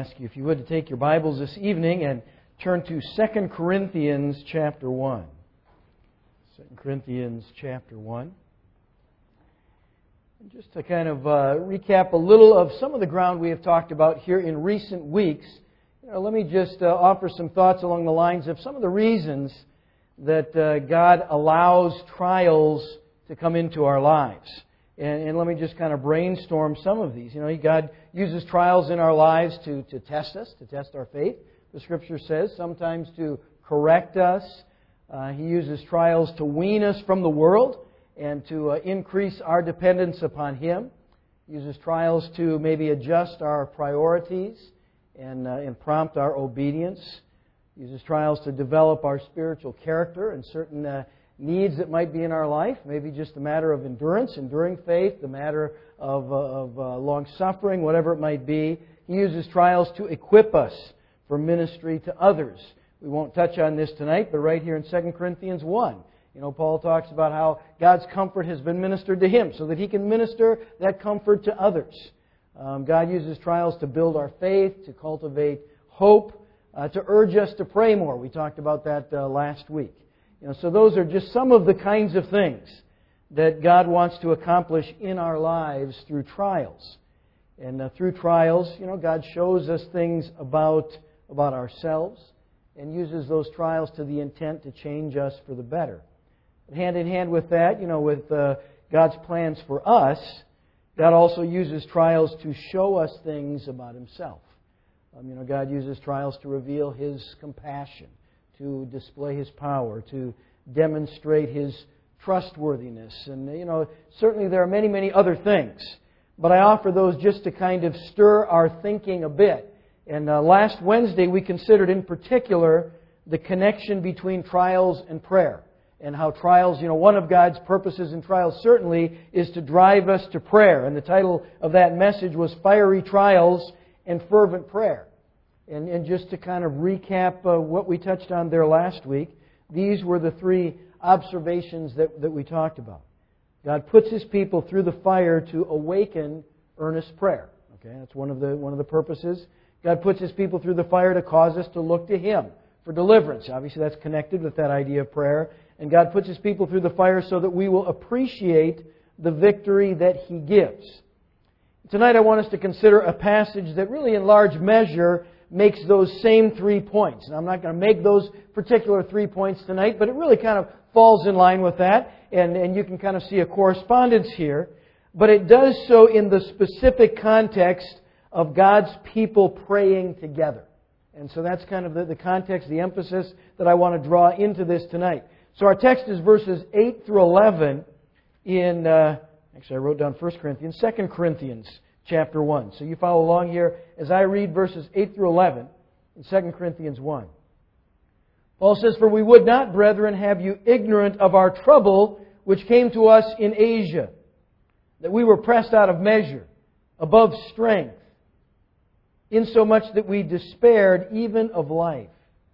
ask you, if you would, to take your Bibles this evening and turn to 2 Corinthians chapter 1. 2 Corinthians chapter 1. And just to kind of recap a little of some of the ground we have talked about here in recent weeks, let me just offer some thoughts along the lines of some of the reasons that God allows trials to come into our lives. And let me just kind of brainstorm some of these. God uses trials in our lives to test us, to test our faith. The Scripture says sometimes to correct us. He uses trials to wean us from the world and to increase our dependence upon Him. He uses trials to maybe adjust our priorities and prompt our obedience. He uses trials to develop our spiritual character and certain needs that might be in our life, maybe just a matter of endurance, enduring faith, the matter of long-suffering, whatever it might be. He uses trials to equip us for ministry to others. We won't touch on this tonight, but right here in 2 Corinthians 1, Paul talks about how God's comfort has been ministered to him so that he can minister that comfort to others. God uses trials to build our faith, to cultivate hope, to urge us to pray more. We talked about that last week. So those are just some of the kinds of things that God wants to accomplish in our lives through trials. And through trials, God shows us things about ourselves and uses those trials to the intent to change us for the better. Hand in hand with that, with God's plans for us, God also uses trials to show us things about Himself. God uses trials to reveal His compassion, to display His power, to demonstrate His trustworthiness. And, certainly there are many, many other things. But I offer those just to kind of stir our thinking a bit. And last Wednesday we considered in particular the connection between trials and prayer. And how trials, one of God's purposes in trials certainly is to drive us to prayer. And the title of that message was Fiery Trials and Fervent Prayer. And just to kind of recap what we touched on there last week, these were the three observations that we talked about. God puts His people through the fire to awaken earnest prayer. Okay, that's one of the purposes. God puts His people through the fire to cause us to look to Him for deliverance. Obviously, that's connected with that idea of prayer. And God puts His people through the fire so that we will appreciate the victory that He gives. Tonight, I want us to consider a passage that really, in large measure, makes those same 3 points. And I'm not going to make those particular 3 points tonight, but it really kind of falls in line with that. And you can kind of see a correspondence here. But it does so in the specific context of God's people praying together. And so that's kind of the context, the emphasis that I want to draw into this tonight. So our text is verses 8 through 11 in, actually I wrote down 1 Corinthians, 2 Corinthians chapter 1. So you follow along here as I read verses 8 through 11 in 2 Corinthians 1. Paul says, "For we would not, brethren, have you ignorant of our trouble which came to us in Asia, that we were pressed out of measure, above strength, insomuch that we despaired even of life.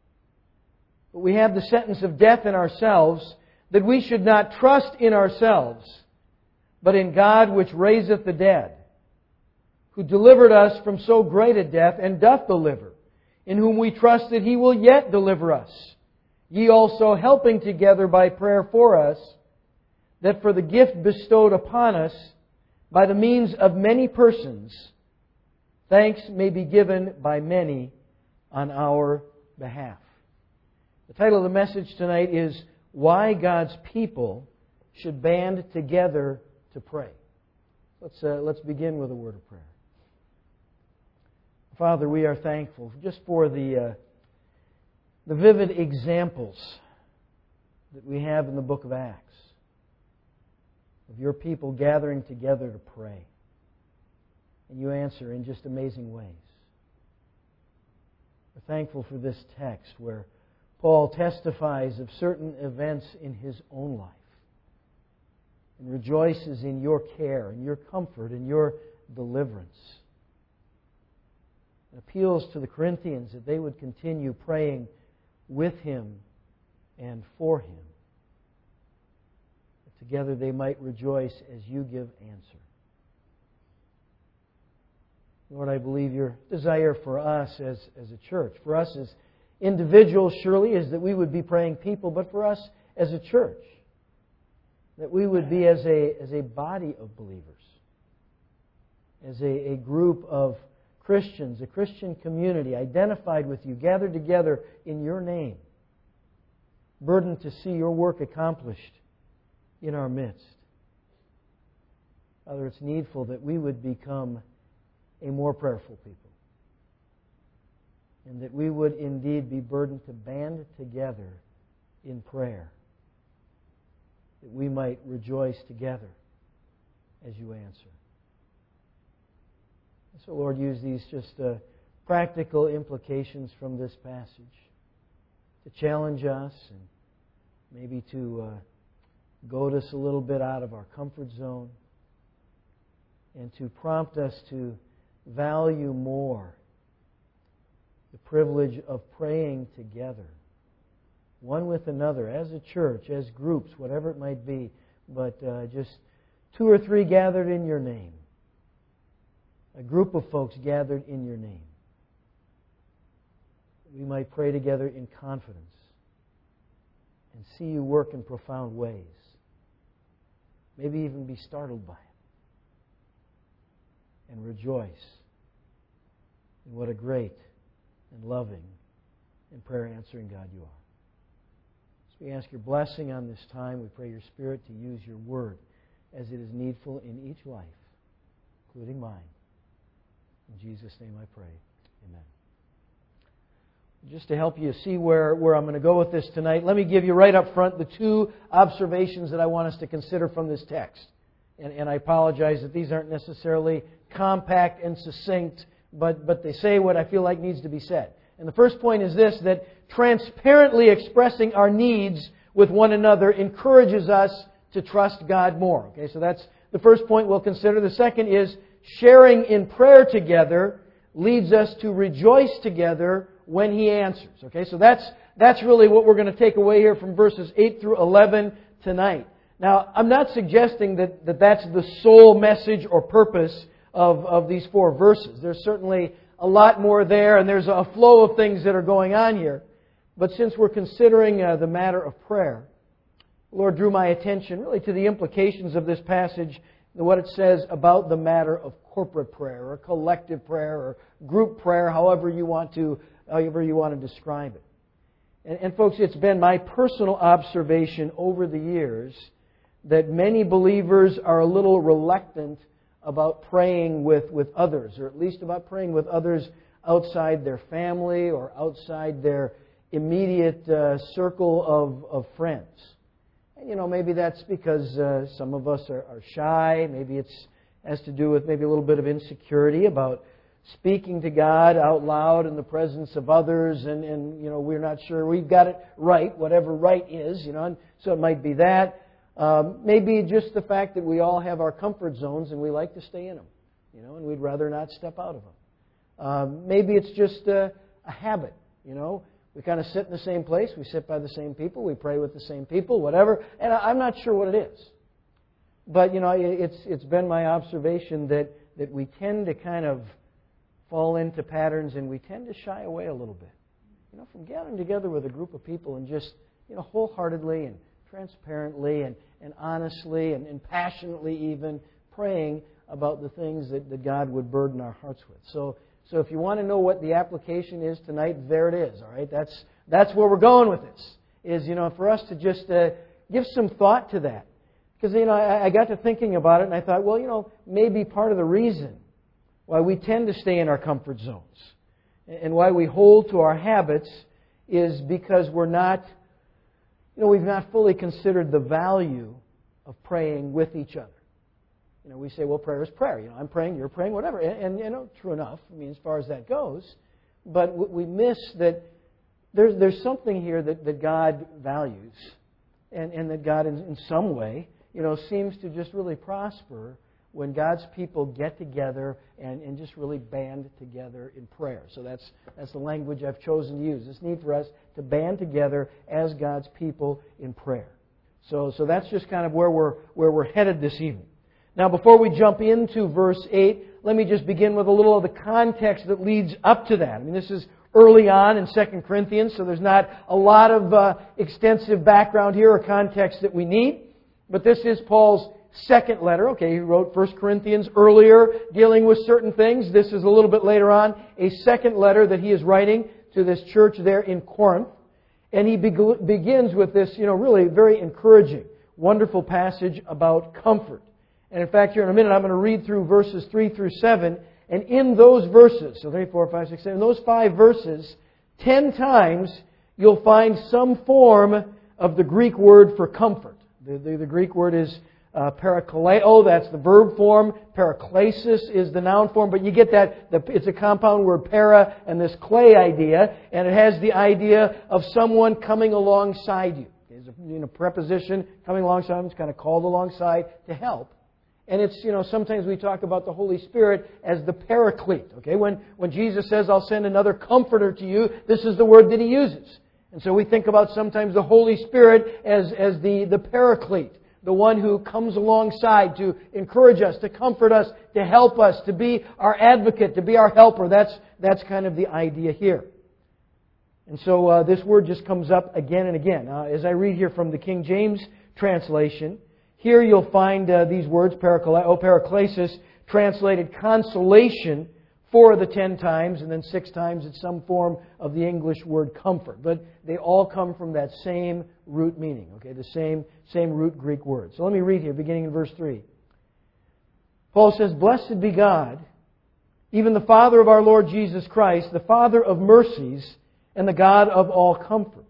But we have the sentence of death in ourselves, that we should not trust in ourselves, but in God which raiseth the dead, who delivered us from so great a death, and doth deliver, in whom we trust that He will yet deliver us. Ye also helping together by prayer for us, that for the gift bestowed upon us by the means of many persons, thanks may be given by many on our behalf." The title of the message tonight is Why God's People Should Band Together to Pray. Let's begin with a word of prayer. Father, we are thankful just for the vivid examples that we have in the book of Acts of your people gathering together to pray. And you answer in just amazing ways. We're thankful for this text where Paul testifies of certain events in his own life and rejoices in your care and your comfort and your deliverance. It appeals to the Corinthians that they would continue praying with him and for him. That together they might rejoice as you give answer. Lord, I believe your desire for us as a church, for us as individuals surely, is that we would be praying people, but for us as a church, that we would be as a body of believers, as a group of Christians, a Christian community identified with you, gathered together in your name, burdened to see your work accomplished in our midst. Father, it's needful that we would become a more prayerful people, and that we would indeed be burdened to band together in prayer, that we might rejoice together as you answer. So, Lord, use these just practical implications from this passage to challenge us and maybe to goad us a little bit out of our comfort zone and to prompt us to value more the privilege of praying together, one with another, as a church, as groups, whatever it might be, but just 2 or 3 gathered in your name. A group of folks gathered in your name. We might pray together in confidence and see you work in profound ways. Maybe even be startled by it and rejoice in what a great and loving and prayer-answering God you are. So we ask your blessing on this time. We pray your Spirit to use your word as it is needful in each life, including mine. In Jesus' name I pray. Amen. Just to help you see where I'm going to go with this tonight, let me give you right up front the 2 observations that I want us to consider from this text. And I apologize that these aren't necessarily compact and succinct, but they say what I feel like needs to be said. And the first point is this, that transparently expressing our needs with one another encourages us to trust God more. Okay, so that's the first point we'll consider. The second is sharing in prayer together leads us to rejoice together when He answers. Okay, so that's really what we're going to take away here from verses 8 through 11 tonight. Now, I'm not suggesting that that's the sole message or purpose of these 4 verses. There's certainly a lot more there, and there's a flow of things that are going on here. But since we're considering the matter of prayer, the Lord drew my attention really to the implications of this passage, what it says about the matter of corporate prayer or collective prayer or group prayer, however you want to describe it. And folks, it's been my personal observation over the years that many believers are a little reluctant about praying with others, or at least about praying with others outside their family or outside their immediate circle of friends. And, maybe that's because some of us are shy. Maybe it has to do with maybe a little bit of insecurity about speaking to God out loud in the presence of others, and we're not sure we've got it right, whatever right is, and so it might be that. Maybe just the fact that we all have our comfort zones and we like to stay in them, and we'd rather not step out of them. Maybe it's just a habit, We kind of sit in the same place, we sit by the same people, we pray with the same people, whatever, and I'm not sure what it is. But, it's been my observation that we tend to kind of fall into patterns and we tend to shy away a little bit, from gathering together with a group of people and just, wholeheartedly and transparently and honestly and passionately even praying about the things that God would burden our hearts with. So if you want to know what the application is tonight, there it is. All right, that's where we're going with this. Is for us to just give some thought to that, because I got to thinking about it and I thought, well, maybe part of the reason why we tend to stay in our comfort zones and why we hold to our habits is because we've not fully considered the value of praying with each other. We say, well, prayer is prayer. I'm praying, you're praying, whatever. And true enough, as far as that goes. But we miss that there's something here that God values and that God in some way, seems to just really prosper when God's people get together and just really band together in prayer. So that's the language I've chosen to use. This need for us to band together as God's people in prayer. So that's just kind of where we're headed this evening. Now, before we jump into verse 8, let me just begin with a little of the context that leads up to that. I mean, this is early on in 2 Corinthians, so there's not a lot of extensive background here or context that we need. But this is Paul's second letter. Okay, he wrote 1 Corinthians earlier, dealing with certain things. This is a little bit later on, a second letter that he is writing to this church there in Corinth. And he begins with this, really very encouraging, wonderful passage about comfort. And in fact, here in a minute, I'm going to read through verses 3 through 7. And in those verses, so 3, 4, 5, 6, 7, in those 5 verses, 10 times you'll find some form of the Greek word for comfort. The Greek word is parakaleo, that's the verb form. Paraklesis is the noun form. But you get that, it's a compound word, para, and this clay idea. And it has the idea of someone coming alongside you. There's a preposition, coming alongside, it's kind of called alongside to help. And it's, sometimes we talk about the Holy Spirit as the paraclete. Okay, when Jesus says, I'll send another comforter to you, this is the word that He uses. And so we think about sometimes the Holy Spirit as the paraclete, the one who comes alongside to encourage us, to comfort us, to help us, to be our advocate, to be our helper. That's kind of the idea here. And so this word just comes up again and again. As I read here from the King James translation, here you'll find these words, parakaleo, paraklesis, translated consolation 4 of the 10 times, and then 6 times it's some form of the English word comfort. But they all come from that same root meaning, okay, the same root Greek word. So let me read here, beginning in verse 3. Paul says, Blessed be God, even the Father of our Lord Jesus Christ, the Father of mercies, and the God of all comfort,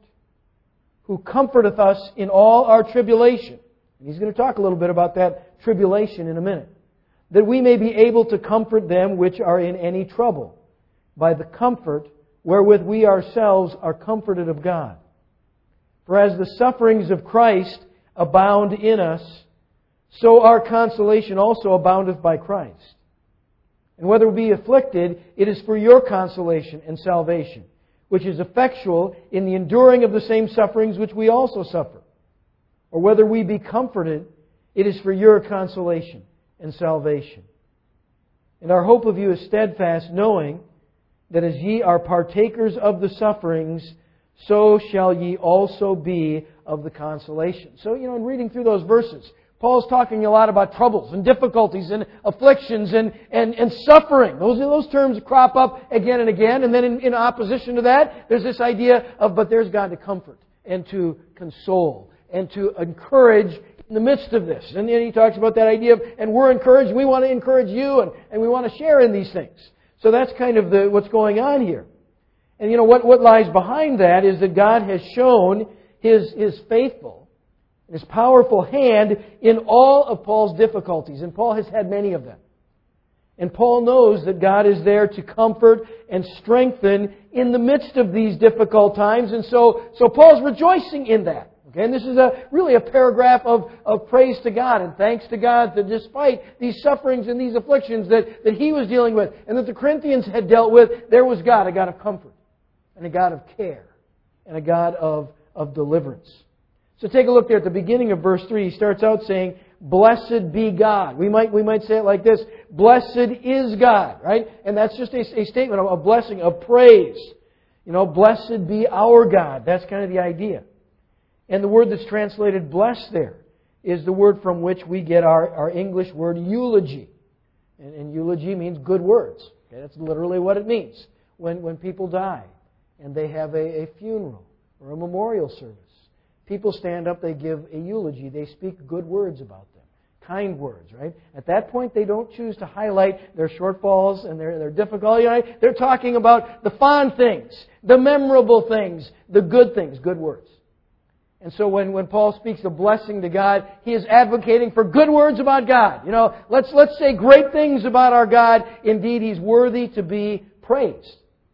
who comforteth us in all our tribulation. And he's going to talk a little bit about that tribulation in a minute. That we may be able to comfort them which are in any trouble, by the comfort wherewith we ourselves are comforted of God. For as the sufferings of Christ abound in us, so our consolation also aboundeth by Christ. And whether we be afflicted, it is for your consolation and salvation, which is effectual in the enduring of the same sufferings which we also suffer. Or whether we be comforted, it is for your consolation and salvation. And our hope of you is steadfast, knowing that as ye are partakers of the sufferings, so shall ye also be of the consolation. So, in reading through those verses, Paul's talking a lot about troubles and difficulties and afflictions and suffering. Those terms crop up again and again. And then in opposition to that, there's this idea of, but there's God to comfort and to console and to encourage in the midst of this. And then he talks about that idea of, and we're encouraged, we want to encourage you, and we want to share in these things. So that's kind of what's going on here. And what lies behind that is that God has shown His faithful, His powerful hand in all of Paul's difficulties. And Paul has had many of them. And Paul knows that God is there to comfort and strengthen in the midst of these difficult times. And so Paul's rejoicing in that. Okay, and this is really a paragraph of praise to God and thanks to God that despite these sufferings and these afflictions that he was dealing with and that the Corinthians had dealt with, there was God, a God of comfort and a God of care and a God of deliverance. So take a look there at the beginning of verse 3. He starts out saying, Blessed be God. We might say it like this, Blessed is God, right? And that's just a statement of a blessing, of praise. Blessed be our God. That's kind of the idea. And the word that's translated blessed there is the word from which we get our English word eulogy. And eulogy means good words. Okay, that's literally what it means. When people die and they have a funeral or a memorial service, people stand up, they give a eulogy, they speak good words about them. Kind words, right? At that point, they don't choose to highlight their shortfalls and their difficulty. Right? They're talking about the fond things, the memorable things, the good things, good words. And so when Paul speaks of blessing to God, he is advocating for good words about God. Let's say great things about our God. Indeed, He's worthy to be praised.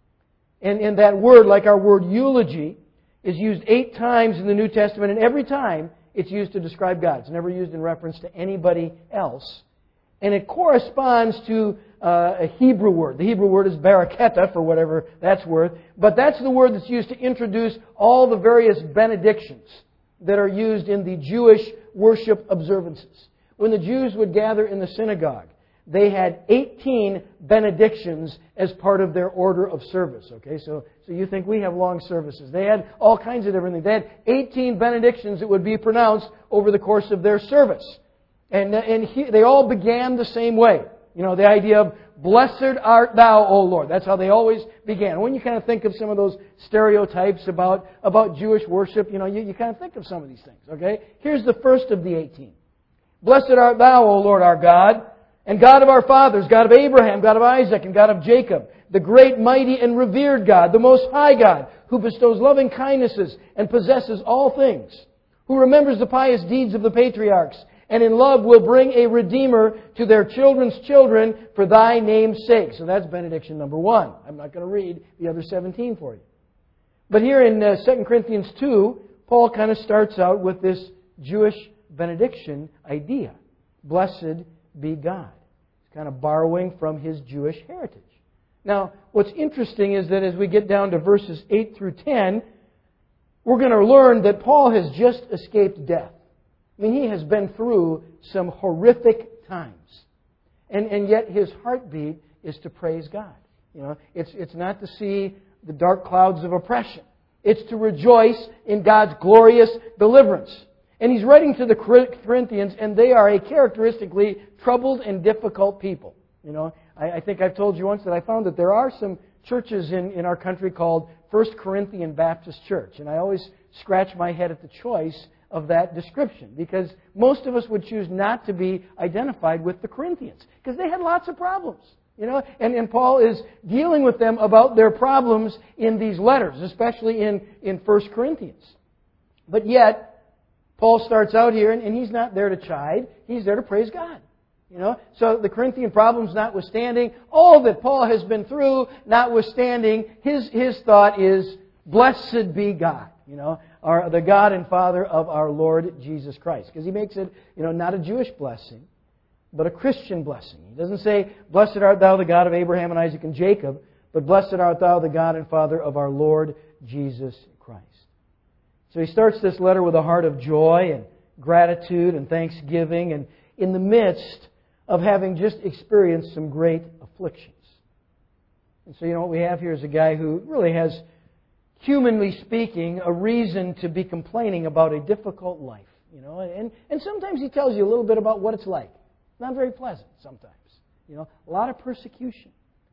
And that word, like our word eulogy, is used 8 times in the New Testament, and every time it's used to describe God. It's never used in reference to anybody else. And it corresponds to a Hebrew word. The Hebrew word is baraketa, for whatever that's worth. But that's the word that's used to introduce all the various benedictions that are used in the Jewish worship observances. When the Jews would gather in the synagogue, they had 18 benedictions as part of their order of service. Okay, so you think we have long services. They had all kinds of different things. They had 18 benedictions that would be pronounced over the course of their service. And they all began the same way. You know, the idea of, blessed art thou, O Lord. That's how they always began. When you kind of think of some of those stereotypes about Jewish worship, you know, you kind of think of some of these things. Okay? Here's the first of the 18. Blessed art thou, O Lord our God, and God of our fathers, God of Abraham, God of Isaac, and God of Jacob, the great, mighty, and revered God, the Most High God, who bestows loving kindnesses and possesses all things, who remembers the pious deeds of the patriarchs, and in love will bring a Redeemer to their children's children for thy name's sake. So that's benediction number 1. I'm not going to read the other 17 for you. But here in 2 Corinthians 2, Paul kind of starts out with this Jewish benediction idea. Blessed be God. He's kind of borrowing from his Jewish heritage. Now, what's interesting is that as we get down to verses 8 through 10, we're going to learn that Paul has just escaped death. I mean, he has been through some horrific times. And yet his heartbeat is to praise God. You know, it's not to see the dark clouds of oppression. It's to rejoice in God's glorious deliverance. And he's writing to the Corinthians, and they are a characteristically troubled and difficult people. You know, I think I've told you once that I found that there are some churches in our country called First Corinthian Baptist Church. And I always scratch my head at the choice of that description, because most of us would choose not to be identified with the Corinthians, because they had lots of problems. You know, and Paul is dealing with them about their problems in these letters, especially in 1 Corinthians. But yet, Paul starts out here, and he's not there to chide. He's there to praise God. You know, so the Corinthian problems notwithstanding, all that Paul has been through notwithstanding, his thought is, blessed be God. You know, the God and Father of our Lord Jesus Christ. Because he makes it, you know, not a Jewish blessing, but a Christian blessing. He doesn't say, blessed art thou, the God of Abraham and Isaac and Jacob, but blessed art thou, the God and Father of our Lord Jesus Christ. So he starts this letter with a heart of joy and gratitude and thanksgiving, and in the midst of having just experienced some great afflictions. And so, you know, what we have here is a guy who really has, humanly speaking, a reason to be complaining about a difficult life. You know, and sometimes he tells you a little bit about what it's like. It's not very pleasant sometimes. You know, a lot of persecution.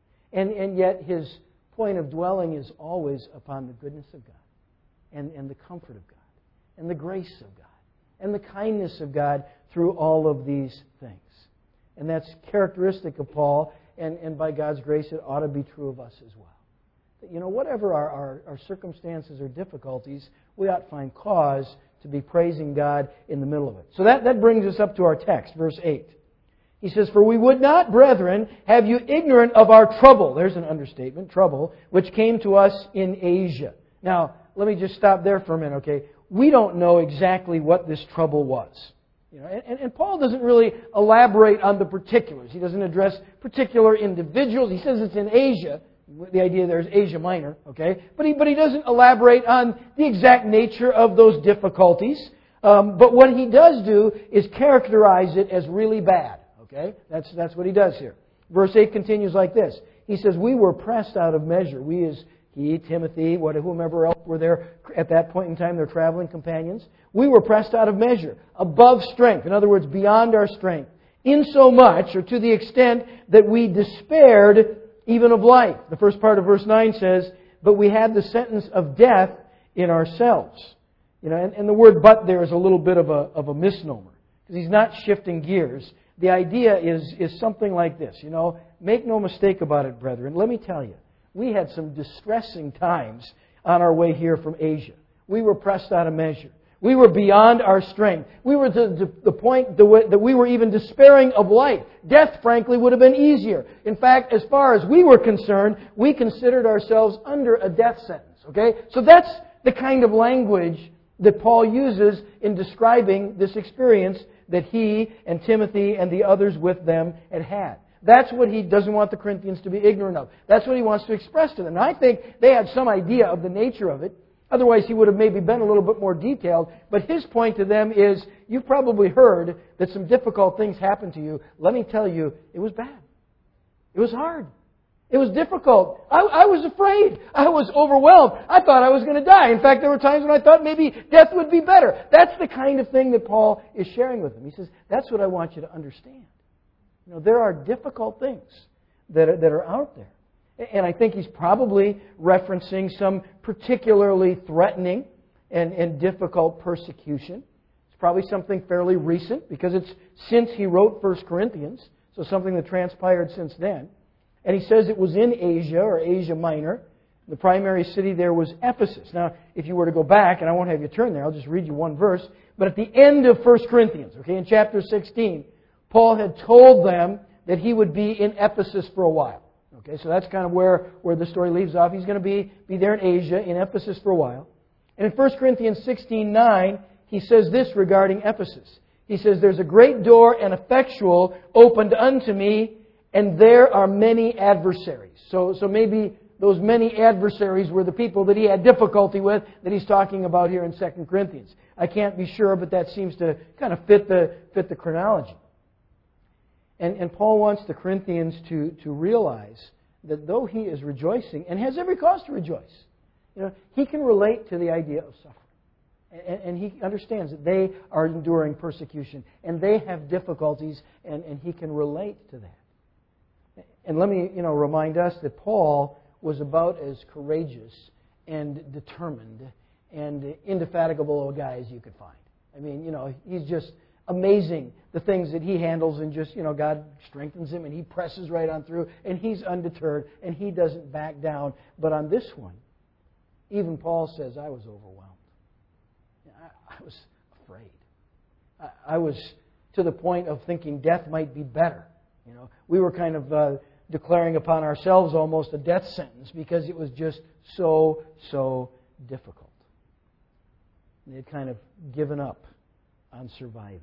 And yet his point of dwelling is always upon the goodness of God, and the comfort of God, and the grace of God, and the kindness of God through all of these things. And that's characteristic of Paul, and by God's grace it ought to be true of us as well. You know, whatever our circumstances or difficulties, we ought to find cause to be praising God in the middle of it. So that brings us up to our text, verse 8. He says, for we would not, brethren, have you ignorant of our trouble. There's an understatement, trouble, which came to us in Asia. Now, let me just stop there for a minute, okay? We don't know exactly what this trouble was. You know, and Paul doesn't really elaborate on the particulars. He doesn't address particular individuals. He says it's in Asia. The idea there is Asia Minor, okay? But he doesn't elaborate on the exact nature of those difficulties. But what he does do is characterize it as really bad, okay? That's what he does here. Verse 8 continues like this. He says, we were pressed out of measure. We as he, Timothy, whomever else were there at that point in time, their traveling companions. We were pressed out of measure, above strength. In other words, beyond our strength. Insomuch, or to the extent that we despaired even of life. The first part of verse 9 says, but we had the sentence of death in ourselves. You know, and the word but there is a little bit of a misnomer, because he's not shifting gears. The idea is something like this. You know, make no mistake about it, brethren. Let me tell you, we had some distressing times on our way here from Asia. We were pressed out of measure. We were beyond our strength. We were to the point that we were even despairing of life. Death, frankly, would have been easier. In fact, as far as we were concerned, we considered ourselves under a death sentence. Okay? So that's the kind of language that Paul uses in describing this experience that he and Timothy and the others with them had had. That's what he doesn't want the Corinthians to be ignorant of. That's what he wants to express to them. And I think they had some idea of the nature of it. Otherwise, he would have maybe been a little bit more detailed. But his point to them is, you've probably heard that some difficult things happened to you. Let me tell you, it was bad. It was hard. It was difficult. I was afraid. I was overwhelmed. I thought I was going to die. In fact, there were times when I thought maybe death would be better. That's the kind of thing that Paul is sharing with them. He says, that's what I want you to understand. There are difficult things that are out there. And I think he's probably referencing some particularly threatening and difficult persecution. It's probably something fairly recent because it's since he wrote 1 Corinthians, so something that transpired since then. And he says it was in Asia or Asia Minor. The primary city there was Ephesus. Now, if you were to go back, and I won't have you turn there, I'll just read you one verse. But at the end of 1 Corinthians, in chapter 16, Paul had told them that he would be in Ephesus for a while. So that's kind of where the story leaves off. He's going to be there in Asia, in Ephesus for a while. And in 1 Corinthians 16:9, he says this regarding Ephesus. He says, there's a great door and effectual opened unto me, and there are many adversaries. So maybe those many adversaries were the people that he had difficulty with that he's talking about here in 2 Corinthians. I can't be sure, but that seems to kind of fit the chronology. And Paul wants the Corinthians to realize that though he is rejoicing, and has every cause to rejoice, he can relate to the idea of suffering. And he understands that they are enduring persecution, and they have difficulties, and he can relate to that. And let me, remind us that Paul was about as courageous and determined and indefatigable a guy as you could find. I mean, he's just amazing, the things that he handles, and just, God strengthens him and he presses right on through, and he's undeterred and he doesn't back down. But on this one, even Paul says, I was overwhelmed. I was afraid. I was to the point of thinking death might be better. We were kind of declaring upon ourselves almost a death sentence because it was just so difficult. They had kind of given up on surviving.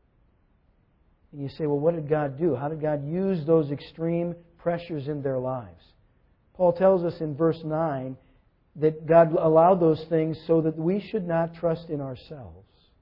And you say, well, what did God do? How did God use those extreme pressures in their lives? Paul tells us in verse 9 that God allowed those things so that we should not trust in ourselves,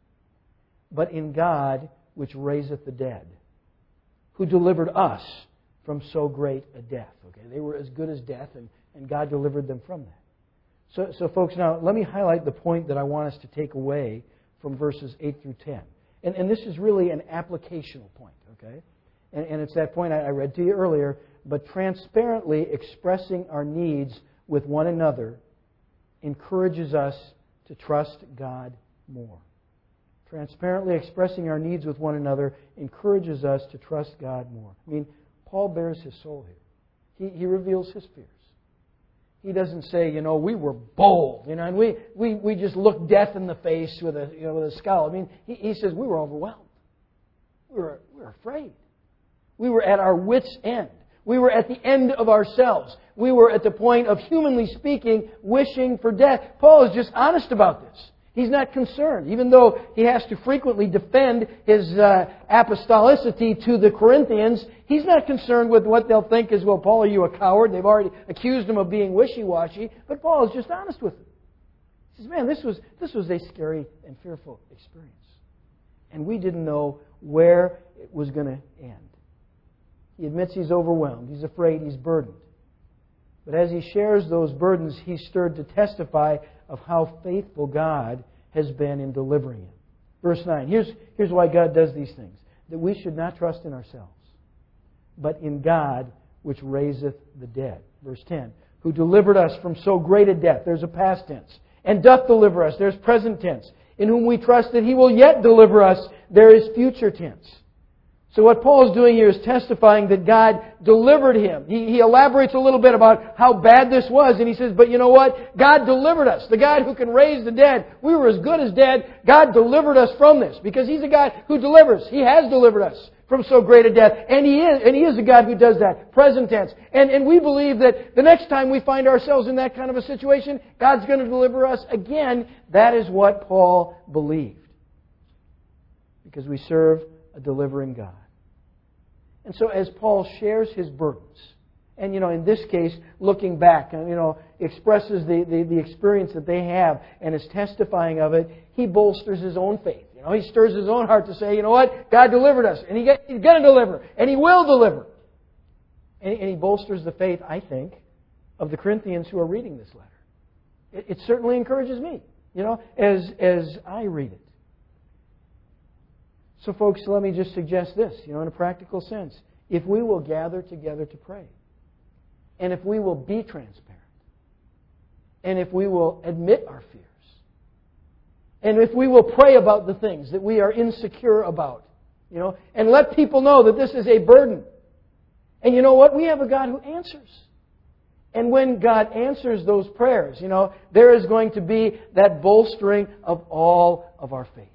but in God which raiseth the dead, who delivered us from so great a death. They were as good as death, and God delivered them from that. So folks, now let me highlight the point that I want us to take away from verses 8 through 10. And this is really an applicational point, And it's that point I read to you earlier, but transparently expressing our needs with one another encourages us to trust God more. Transparently expressing our needs with one another encourages us to trust God more. I mean, Paul bears his soul here. He reveals his fears. He doesn't say, we were bold, and we just looked death in the face with a scowl. I mean, he says we were overwhelmed. We were afraid. We were at our wits' end. We were at the end of ourselves. We were at the point of, humanly speaking, wishing for death. Paul is just honest about this. He's not concerned. Even though he has to frequently defend his apostolicity to the Corinthians, he's not concerned with what they'll think is, well, Paul, are you a coward? They've already accused him of being wishy-washy. But Paul is just honest with them. He says, man, this was a scary and fearful experience. And we didn't know where it was going to end. He admits he's overwhelmed. He's afraid. He's burdened. But as he shares those burdens, he's stirred to testify of how faithful God has been in delivering him. Verse 9. Here's why God does these things. That we should not trust in ourselves, but in God which raiseth the dead. Verse 10. Who delivered us from so great a death. There's a past tense. And doth deliver us. There's present tense. In whom we trust that He will yet deliver us. There is future tense. So what Paul is doing here is testifying that God delivered him. He elaborates a little bit about how bad this was, and he says, but you know what? God delivered us. The God who can raise the dead. We were as good as dead. God delivered us from this because He's a God who delivers. He has delivered us from so great a death. And He is a God who does that. Present tense. And we believe that the next time we find ourselves in that kind of a situation, God's going to deliver us again. That is what Paul believed. Because we serve a delivering God. And so as Paul shares his burdens, And, in this case, looking back, expresses the experience that they have and is testifying of it, he bolsters his own faith. He stirs his own heart to say, you know what? God delivered us, and He's going to deliver, and He will deliver. And he bolsters the faith, I think, of the Corinthians who are reading this letter. It certainly encourages me, as I read it. So, folks, let me just suggest this, in a practical sense. If we will gather together to pray, and if we will be transparent, and if we will admit our fears, and if we will pray about the things that we are insecure about, and let people know that this is a burden. And you know what? We have a God who answers. And when God answers those prayers, there is going to be that bolstering of all of our faith.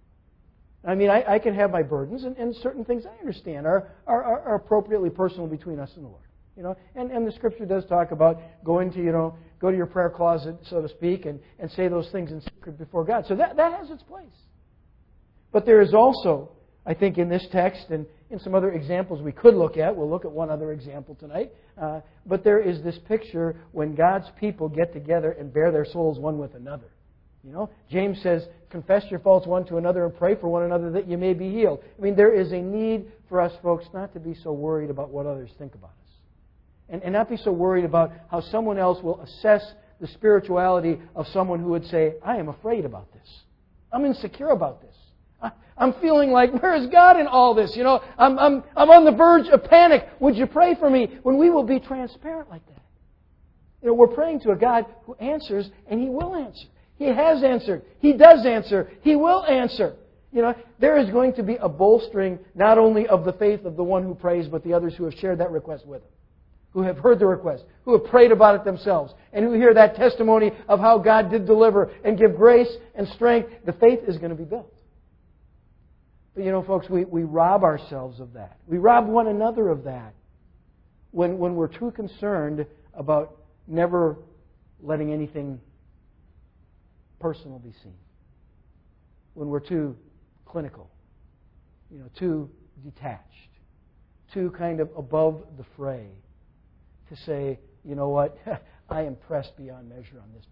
I mean, I can have my burdens, and certain things I understand are appropriately personal between us and the Lord. And the Scripture does talk about going to, go to your prayer closet, so to speak, and say those things in secret before God. So that has its place. But there is also, I think, in this text and in some other examples we could look at, we'll look at one other example tonight, but there is this picture when God's people get together and bear their souls one with another. James says, confess your faults one to another and pray for one another that you may be healed. I mean, there is a need for us, folks, not to be so worried about what others think about us. And not be so worried about how someone else will assess the spirituality of someone who would say, I am afraid about this. I'm insecure about this. I'm feeling like, where is God in all this? I'm on the verge of panic. Would you pray for me? When we will be transparent like that. We're praying to a God who answers, and He will answer. He has answered. He does answer. He will answer. There is going to be a bolstering not only of the faith of the one who prays, but the others who have shared that request with Him, who have heard the request, who have prayed about it themselves, and who hear that testimony of how God did deliver and give grace and strength. The faith is going to be built. But folks, we rob ourselves of that. We rob one another of that when we're too concerned about never letting anything personal be seen. When we're too clinical, too detached, too kind of above the fray to say, you know what, I am pressed beyond measure on this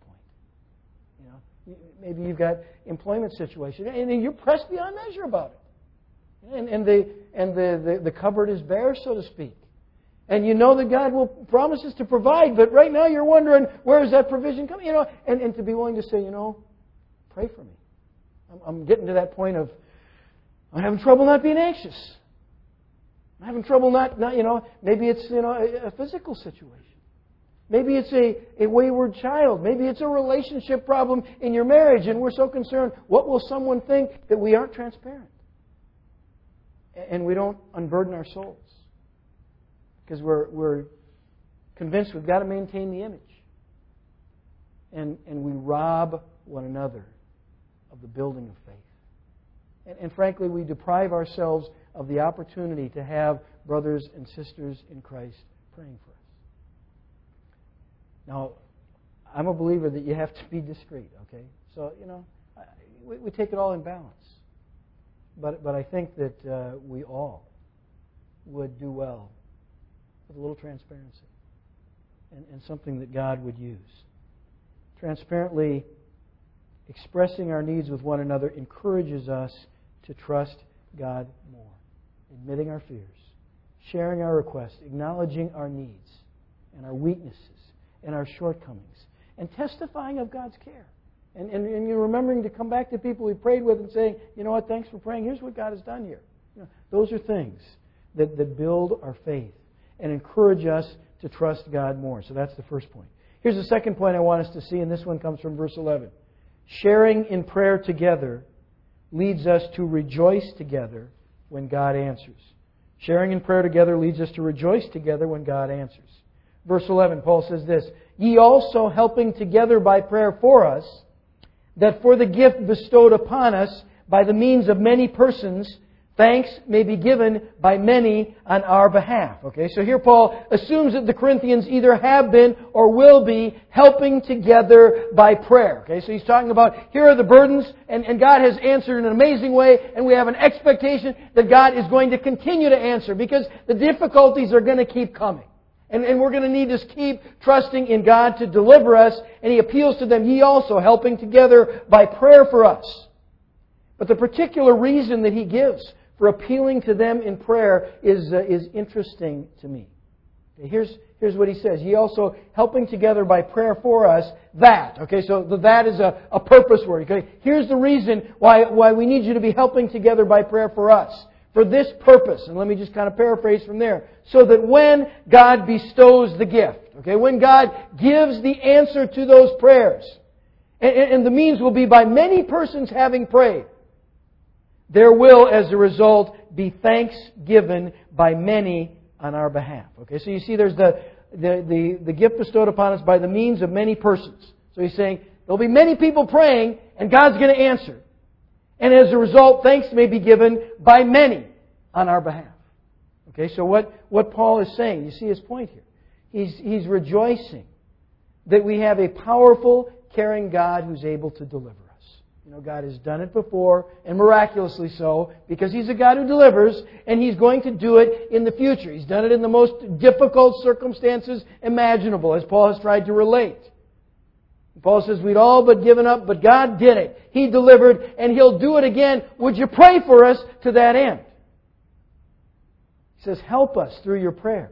point. Maybe you've got employment situation, and you're pressed beyond measure about it. And the cupboard is bare, so to speak. And you know that God will promises to provide, but right now you're wondering, where is that provision coming? And to be willing to say, pray for me. I'm getting to that point of, I'm having trouble not being anxious. I'm having trouble not maybe it's, a physical situation. Maybe it's a wayward child. Maybe it's a relationship problem in your marriage, and we're so concerned, what will someone think, that we aren't transparent? And we don't unburden our souls. Because we're convinced we've got to maintain the image. And we rob one another of the building of faith. And frankly, we deprive ourselves of the opportunity to have brothers and sisters in Christ praying for us. Now, I'm a believer that you have to be discreet, okay? So, we take it all in balance. But I think that we all would do well with a little transparency and something that God would use. Transparently expressing our needs with one another encourages us to trust God more. Admitting our fears, sharing our requests, acknowledging our needs and our weaknesses and our shortcomings, and testifying of God's care. And you're remembering to come back to people we prayed with and saying, you know what, thanks for praying. Here's what God has done here. Those are things that build our faith and encourage us to trust God more. So that's the first point. Here's the second point I want us to see, and this one comes from verse 11. Sharing in prayer together leads us to rejoice together when God answers. Sharing in prayer together leads us to rejoice together when God answers. Verse 11, Paul says this, Ye also helping together by prayer for us, that for the gift bestowed upon us by the means of many persons, thanks may be given by many on our behalf. Okay, so here Paul assumes that the Corinthians either have been or will be helping together by prayer. Okay, so he's talking about here are the burdens, and God has answered in an amazing way, and we have an expectation that God is going to continue to answer because the difficulties are going to keep coming. And we're going to need to keep trusting in God to deliver us. And He appeals to them, ye also, helping together by prayer for us. But the particular reason that He gives for appealing to them in prayer is interesting to me. Here's what He says. Ye also helping together by prayer for us, that. Okay, so the that is a purpose word. Okay, here's the reason why we need you to be helping together by prayer for us. For this purpose, and let me just kind of paraphrase from there, so that when God bestows the gift, okay, when God gives the answer to those prayers, and the means will be by many persons having prayed, there will, as a result, be thanks given by many on our behalf. Okay, so you see there's the gift bestowed upon us by the means of many persons. So He's saying, there'll be many people praying, and God's going to answer. And as a result, thanks may be given by many on our behalf. Okay, so what Paul is saying, you see his point here. He's rejoicing that we have a powerful, caring God who's able to deliver us. You know, God has done it before, and miraculously so, because He's a God who delivers, and He's going to do it in the future. He's done it in the most difficult circumstances imaginable, as Paul has tried to relate. Paul says we'd all but given up, but God did it. He delivered, and He'll do it again. Would you pray for us to that end? He says, help us through your prayers.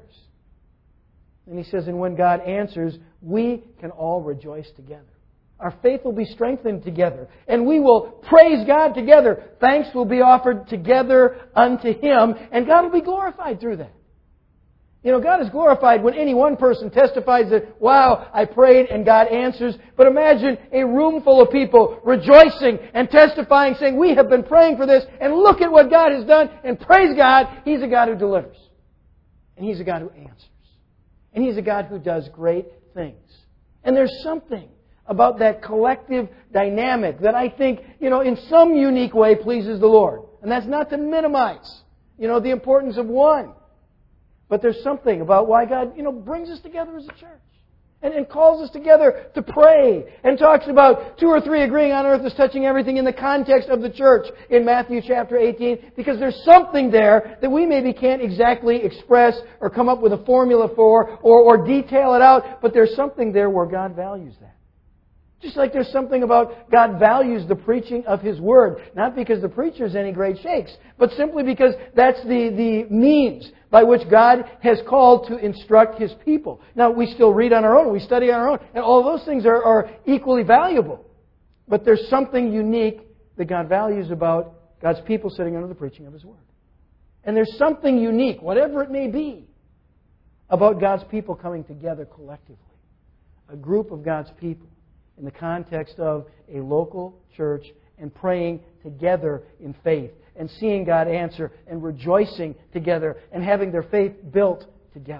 And He says, and when God answers, we can all rejoice together. Our faith will be strengthened together, and we will praise God together. Thanks will be offered together unto Him, and God will be glorified through that. You know, God is glorified when any one person testifies that, wow, I prayed and God answers. But imagine a room full of people rejoicing and testifying, saying, we have been praying for this, and look at what God has done, and praise God, He's a God who delivers. And He's a God who answers. And He's a God who does great things. And there's something about that collective dynamic that I think, you know, in some unique way pleases the Lord. And that's not to minimize, you know, the importance of one. But there's something about why God, you know, brings us together as a church. And calls us together to pray. And talks about 2 or 3 agreeing on earth is touching everything in the context of the church in Matthew chapter 18. Because there's something there that we maybe can't exactly express or come up with a formula for or detail it out. But there's something there where God values that. Just like there's something about God values the preaching of His Word. Not because the preacher's any great shakes, but simply because that's the means by which God has called to instruct His people. Now, we still read on our own, we study on our own, and all those things are equally valuable. But there's something unique that God values about God's people sitting under the preaching of His Word. And there's something unique, whatever it may be, about God's people coming together collectively. A group of God's people in the context of a local church and praying together in faith and seeing God answer and rejoicing together and having their faith built together.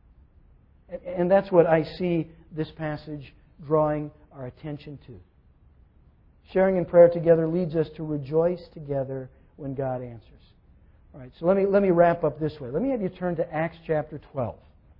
And that's what I see this passage drawing our attention to. Sharing in prayer together leads us to rejoice together when God answers. All right, so let me wrap up this way. Let me have you turn to Acts chapter 12.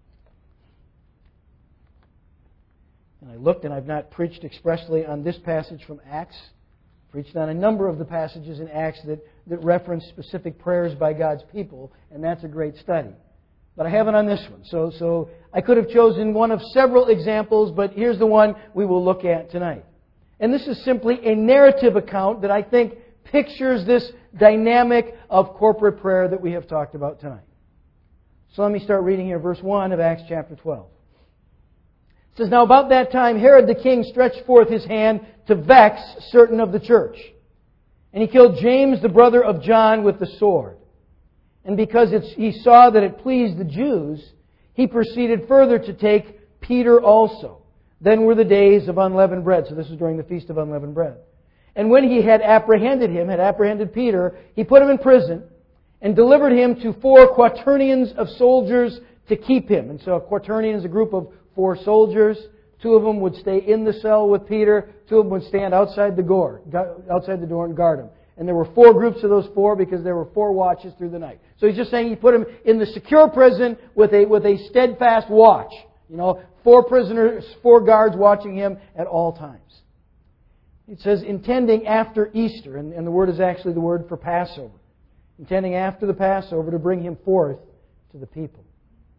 And I looked, and I've not preached expressly on this passage from Acts. Preached on a number of the passages in Acts that reference specific prayers by God's people, and that's a great study. But I haven't on this one. So I could have chosen one of several examples, but here's the one we will look at tonight. And this is simply a narrative account that I think pictures this dynamic of corporate prayer that we have talked about tonight. So let me start reading here, verse 1 of Acts chapter 12. It says, now about that time Herod the king stretched forth his hand to vex certain of the church. And he killed James the brother of John with the sword. And because he saw that it pleased the Jews, he proceeded further to take Peter also. Then were the days of unleavened bread. So this is during the Feast of Unleavened Bread. And when he had apprehended Peter, he put him in prison and delivered him to 4 quaternions of soldiers to keep him. And so a quaternion is a group of 4 soldiers. 2 of them would stay in the cell with Peter. 2 of them would stand outside the door and guard him. And there were 4 groups of those 4 because there were 4 watches through the night. So he's just saying he put him in the secure prison with a steadfast watch. 4 prisoners, 4 guards watching him at all times. It says intending after Easter, and the word is actually the word for Passover. Intending after the Passover to bring him forth to the people.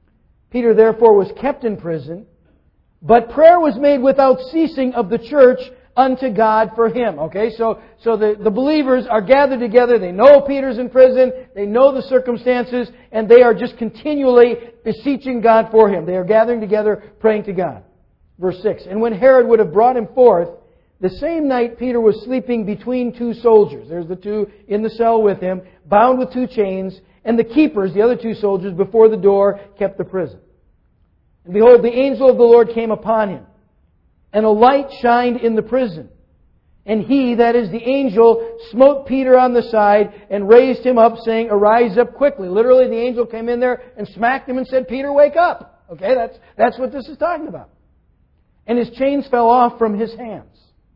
Peter therefore was kept in prison, but prayer was made without ceasing of the church unto God for him. Okay, so the believers are gathered together. They know Peter's in prison. They know the circumstances, and they are just continually beseeching God for him. They are gathering together, praying to God. Verse 6, and when Herod would have brought him forth, the same night Peter was sleeping between two soldiers. There's the two in the cell with him, bound with two chains, and the keepers, the other two soldiers, before the door kept the prison. And behold, the angel of the Lord came upon him, and a light shined in the prison. And he, that is the angel, smote Peter on the side and raised him up, saying, arise up quickly. Literally, the angel came in there and smacked him and said, Peter, wake up. Okay, that's what this is talking about. And his chains fell off from his hands.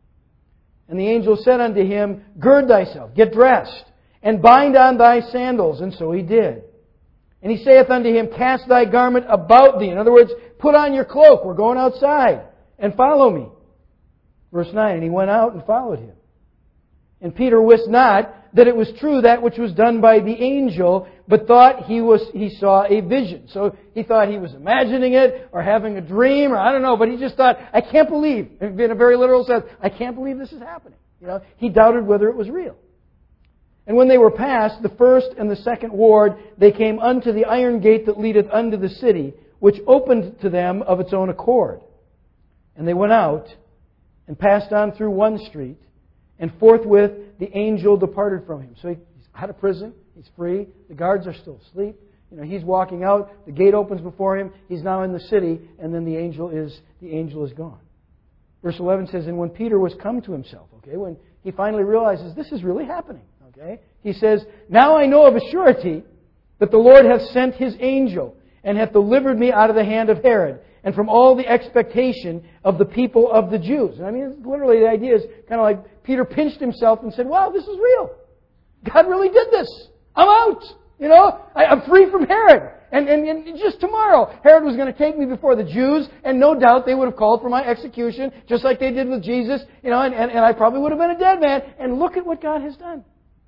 And the angel said unto him, gird thyself, get dressed, and bind on thy sandals. And so he did. And he saith unto him, cast thy garment about thee. In other words, put on your cloak. We're going outside. And follow me. Verse 9, and he went out and followed him. And Peter wist not that it was true that which was done by the angel, but thought he saw a vision. So he thought he was imagining it, or having a dream, or I don't know, but he just thought, I can't believe, in a very literal sense, I can't believe this is happening. He doubted whether it was real. And when they were past the first and the second ward, they came unto the iron gate that leadeth unto the city, which opened to them of its own accord. And they went out and passed on through one street, and forthwith the angel departed from him. So he's out of prison, he's free, the guards are still asleep. He's walking out, the gate opens before him, he's now in the city, and then the angel is gone. Verse 11 says, and when Peter was come to himself, when he finally realizes this is really happening, he says, now I know of a surety that the Lord hath sent his angel, and hath delivered me out of the hand of Herod, and from all the expectation of the people of the Jews. And I mean, literally the idea is kind of like Peter pinched himself and said, wow, this is real. God really did this. I'm out. I'm free from Herod. And just tomorrow, Herod was going to take me before the Jews, and no doubt they would have called for my execution, just like they did with Jesus, and I probably would have been a dead man. And look at what God has done.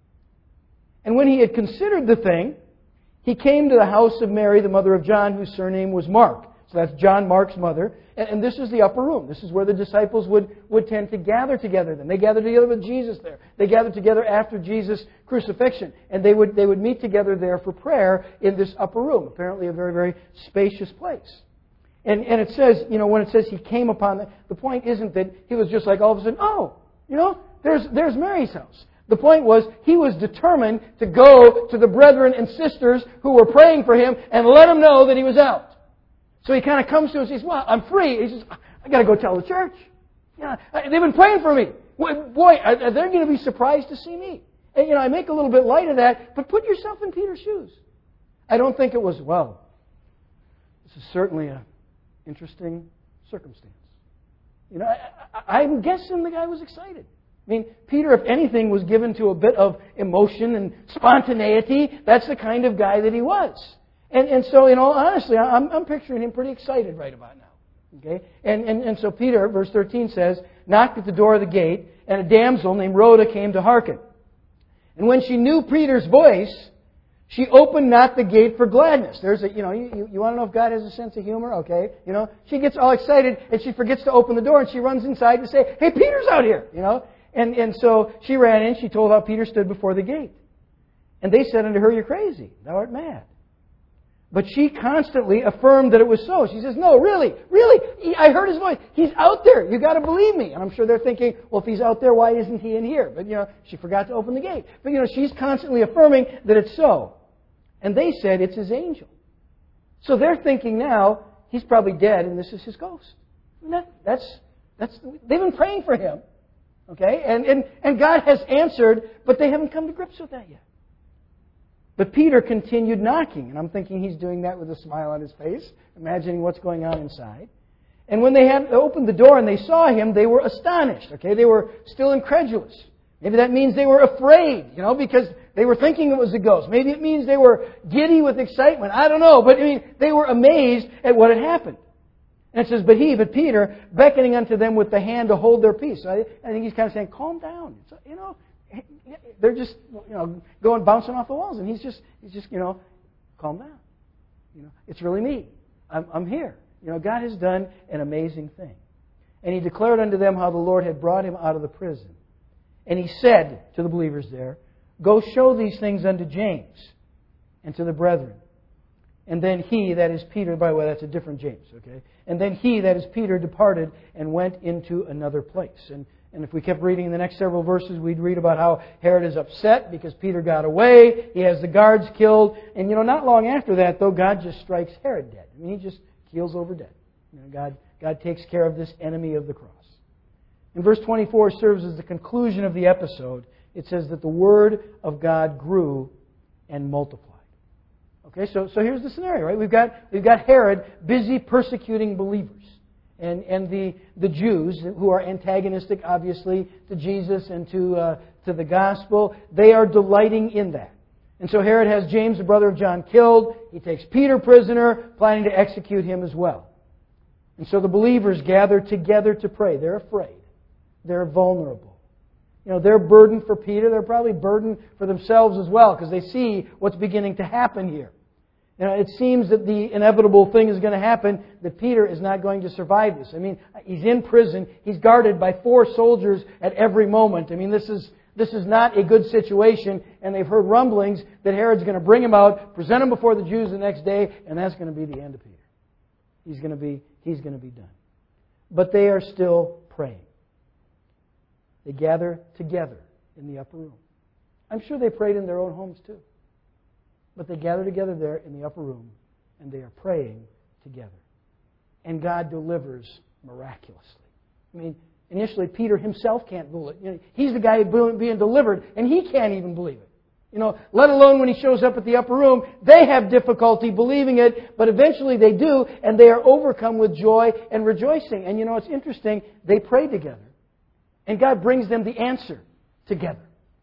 And when he had considered the thing, he came to the house of Mary, the mother of John, whose surname was Mark. So that's John Mark's mother. And this is the upper room. This is where the disciples would tend to gather together then. They gathered together with Jesus there. They gathered together after Jesus' crucifixion. And they would meet together there for prayer in this upper room. Apparently a very, very spacious place. And it says, when it says he came upon the point isn't that he was just like all of a sudden, there's Mary's house. The point was, he was determined to go to the brethren and sisters who were praying for him and let them know that he was out. So he kind of comes to us and says, well, I'm free. He says, I got to go tell the church. They've been praying for me. Boy, are they going to be surprised to see me? And, I make a little bit light of that, but put yourself in Peter's shoes. I don't think it was, this is certainly an interesting circumstance. I'm guessing the guy was excited. I mean, Peter, if anything, was given to a bit of emotion and spontaneity. That's the kind of guy that he was. And so, in all honesty, I'm picturing him pretty excited right about now. Okay? And so Peter, verse 13 says, knocked at the door of the gate, and a damsel named Rhoda came to hearken. And when she knew Peter's voice, she opened not the gate for gladness. There's you want to know if God has a sense of humor? Okay. She gets all excited, and she forgets to open the door, and she runs inside to say, hey, Peter's out here, And so she ran in, she told how Peter stood before the gate. And they said unto her, you're crazy, thou art mad. But she constantly affirmed that it was so. She says, no, really, I heard his voice. He's out there. You got to believe me. And I'm sure they're thinking, well, if he's out there, why isn't he in here? But, she forgot to open the gate. But, she's constantly affirming that it's so. And they said it's his angel. So they're thinking now, he's probably dead and this is his ghost. They've been praying for him. Okay? And God has answered, but they haven't come to grips with that yet. But Peter continued knocking, and I'm thinking he's doing that with a smile on his face, imagining what's going on inside. And when they had opened the door and they saw him, they were astonished. Okay? They were still incredulous. Maybe that means they were afraid, because they were thinking it was a ghost. Maybe it means they were giddy with excitement. I don't know. But they were amazed at what had happened. And it says, but Peter, beckoning unto them with the hand to hold their peace. So I think he's kind of saying, calm down. They're just, going bouncing off the walls. And he's just, calm down. It's really me. I'm here. God has done an amazing thing. And he declared unto them how the Lord had brought him out of the prison. And he said to the believers there, go show these things unto James and to the brethren. And then he, that is Peter, by the way, that's a different James, okay? And then he, that is Peter, departed and went into another place. And if we kept reading the next several verses, we'd read about how Herod is upset because Peter got away. He has the guards killed. And, not long after that, though, God just strikes Herod dead. He just keels over dead. God takes care of this enemy of the cross. And verse 24 serves as the conclusion of the episode. It says that the Word of God grew and multiplied. Okay, so here's the scenario, right? We've got Herod busy persecuting believers. And the Jews, who are antagonistic, obviously, to Jesus and to the gospel, they are delighting in that. And so Herod has James, the brother of John, killed. He takes Peter prisoner, planning to execute him as well. And so the believers gather together to pray. They're afraid. They're vulnerable. They're burdened for Peter. They're probably burdened for themselves as well because they see what's beginning to happen here. It seems that the inevitable thing is going to happen, that Peter is not going to survive this. He's in prison. He's guarded by 4 soldiers at every moment. This is not a good situation, and they've heard rumblings that Herod's going to bring him out, present him before the Jews the next day, and that's going to be the end of Peter. He's going to be done. But they are still praying. They gather together in the upper room. I'm sure they prayed in their own homes too. But they gather together there in the upper room, and they are praying together. And God delivers miraculously. Initially Peter himself can't believe it. He's the guy being delivered, and he can't even believe it. Let alone when he shows up at the upper room, they have difficulty believing it, but eventually they do, and they are overcome with joy and rejoicing. And it's interesting, they pray together. And God brings them the answer together.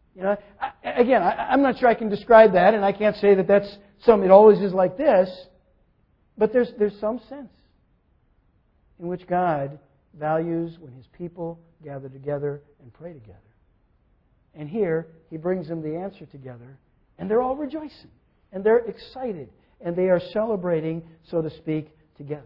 I'm not sure I can describe that, and I can't say that that's it always is like this, but there's some sense in which God values when His people gather together and pray together. And here, He brings them the answer together, and they're all rejoicing, and they're excited, and they are celebrating, so to speak, together.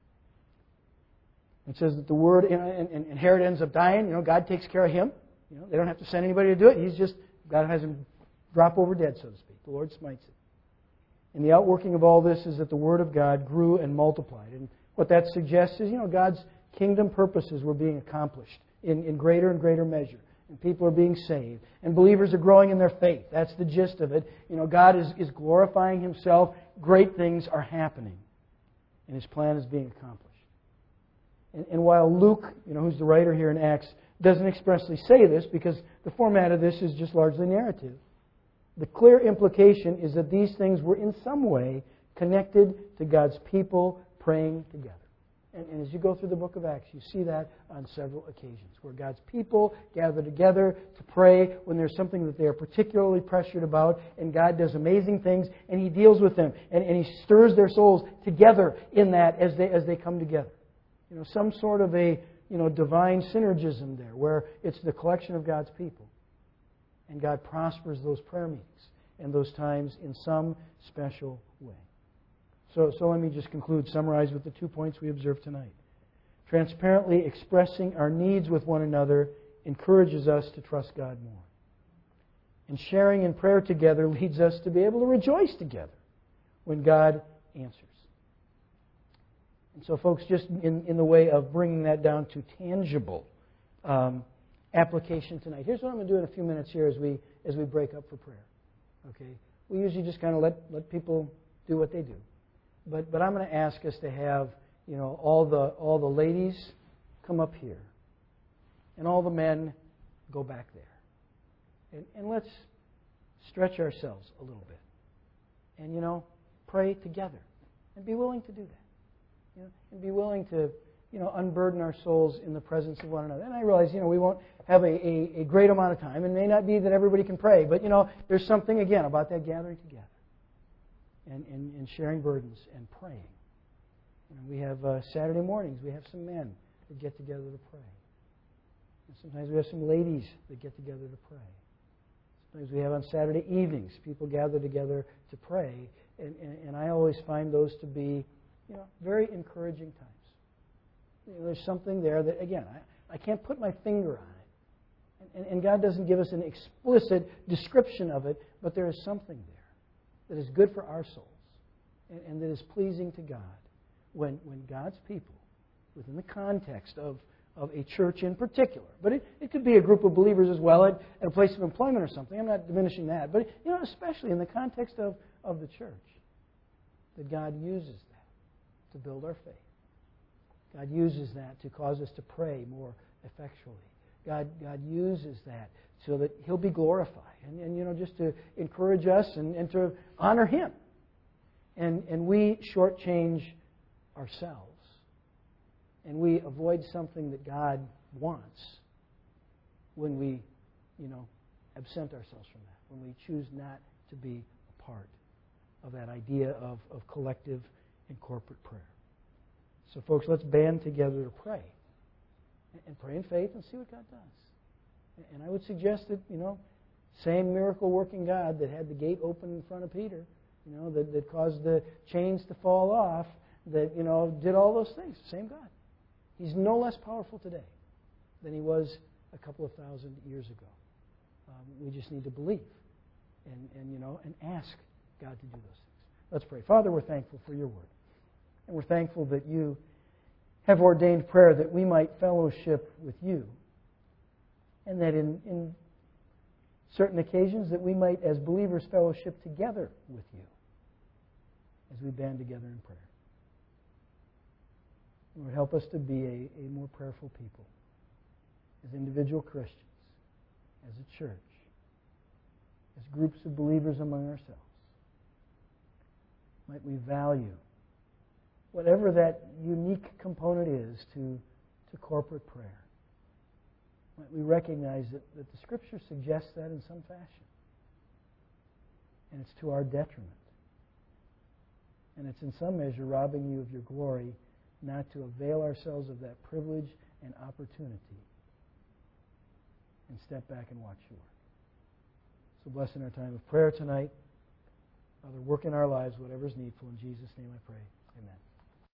It says that the Word, and Herod ends up dying. God takes care of him. They don't have to send anybody to do it. God has him drop over dead, so to speak. The Lord smites it. And the outworking of all this is that the Word of God grew and multiplied. And what that suggests is, God's kingdom purposes were being accomplished in greater and greater measure. And people are being saved. And believers are growing in their faith. That's the gist of it. God is glorifying Himself. Great things are happening. And His plan is being accomplished. And while Luke, who's the writer here in Acts, doesn't expressly say this because the format of this is just largely narrative, the clear implication is that these things were in some way connected to God's people praying together. And as you go through the book of Acts, you see that on several occasions, where God's people gather together to pray when there's something that they are particularly pressured about, and God does amazing things, and He deals with them, and He stirs their souls together in that as they come together. Some sort of a divine synergism there, where it's the collection of God's people. And God prospers those prayer meetings and those times in some special way. So let me just conclude, summarize with the 2 points we observed tonight. Transparently expressing our needs with one another encourages us to trust God more. And sharing in prayer together leads us to be able to rejoice together when God answers. And so, folks, just in the way of bringing that down to tangible application tonight, here's what I'm going to do in a few minutes here as we break up for prayer. Okay, we usually just kind of let people do what they do, but I'm going to ask us to have all the ladies come up here, and all the men go back there, and let's stretch ourselves a little bit, and pray together, and be willing to do that. And be willing to, unburden our souls in the presence of one another. And I realize, we won't have a great amount of time. It may not be that everybody can pray, but, there's something, again, about that gathering together and sharing burdens and praying. We have Saturday mornings, we have some men that get together to pray. And sometimes we have some ladies that get together to pray. Sometimes we have on Saturday evenings, people gather together to pray. And I always find those to be very encouraging times. There's something there that, again, I can't put my finger on it. And God doesn't give us an explicit description of it, but there is something there that is good for our souls and that is pleasing to God when God's people, within the context of a church in particular, but it could be a group of believers as well at a place of employment or something. I'm not diminishing that. But, especially in the context of the church, that God uses that to build our faith. God uses that to cause us to pray more effectually. God uses that so that He'll be glorified and just to encourage us and to honor Him. And we shortchange ourselves. And we avoid something that God wants when we, absent ourselves from that, when we choose not to be a part of that idea of collective and corporate prayer. So, folks, let's band together to pray. And pray in faith and see what God does. And I would suggest that, same miracle-working God that had the gate open in front of Peter, that caused the chains to fall off, that, did all those things. Same God. He's no less powerful today than He was a couple of thousand years ago. We just need to believe and ask God to do those things. Let's pray. Father, we're thankful for Your Word. And we're thankful that You have ordained prayer that we might fellowship with You. And that in certain occasions that we might, as believers, fellowship together with You as we band together in prayer. Lord, help us to be a more prayerful people as individual Christians, as a church, as groups of believers among ourselves. Might we value whatever that unique component is to corporate prayer. Might we recognize that the Scripture suggests that in some fashion. And it's to our detriment. And it's in some measure robbing You of Your glory not to avail ourselves of that privilege and opportunity and step back and watch You work. So bless in our time of prayer tonight. Father, work in our lives whatever is needful. In Jesus' name I pray. Amen.